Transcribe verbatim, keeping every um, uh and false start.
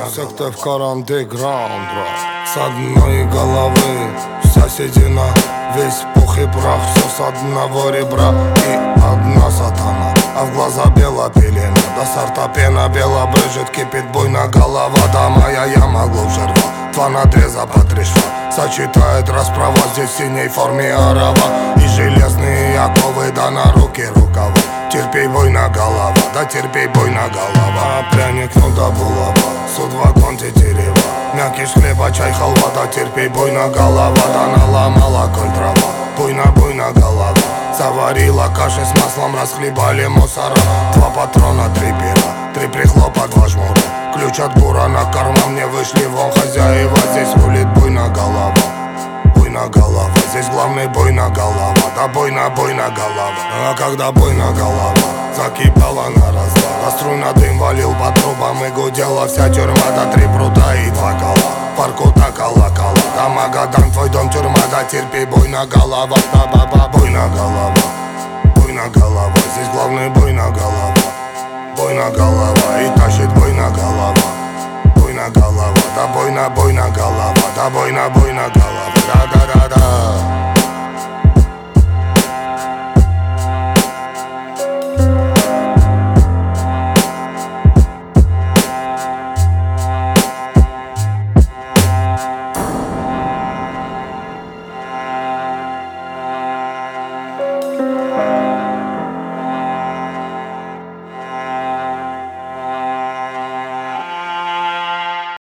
Секта в каранте граунд, с одной головы вся седина, весь пух и прах, все с одного ребра. И одна сатана, а в глаза бела пелена, до сорта пена бела брызжет, кипит буйна голова. Да моя яма глубже рва, два надреза по три шва, сочетает расправа здесь в синей форме арава. И железные оковы, да на руки рукава. Терпей, буйна голова, да терпей, буйна голова. Пряник, ну да булава, суд вагон тетерева, мякиш хлеба, чай, халва, да терпей, буйна голова. Да наломала коль трава, буйна, буйна голова. Заварила каши с маслом, расхлебали мусора. Два патрона, три пера, три прихлопа, два жмура. Ключ от бура на карман, мне вышли вон хозяева. Здесь рулит буйна голова, буйна голова. Здесь главный буйна голова, да буйна, буйна голова. А когда буйна голова закипала на раз-два, да струйно дым валил по трубам и гудела вся тюрьма. Да три прута и два кола, парку так колокола. Да Магадан, твой дом тюрьма, да терпи, буйна голова. Да баба, буйна голова, буйна голова. Здесь главный буйна голова, буйна голова. И тащит буйна голова, буйна голова. Да буйна, буйна голова, да буйна, буйна голова. Да-да-да-да.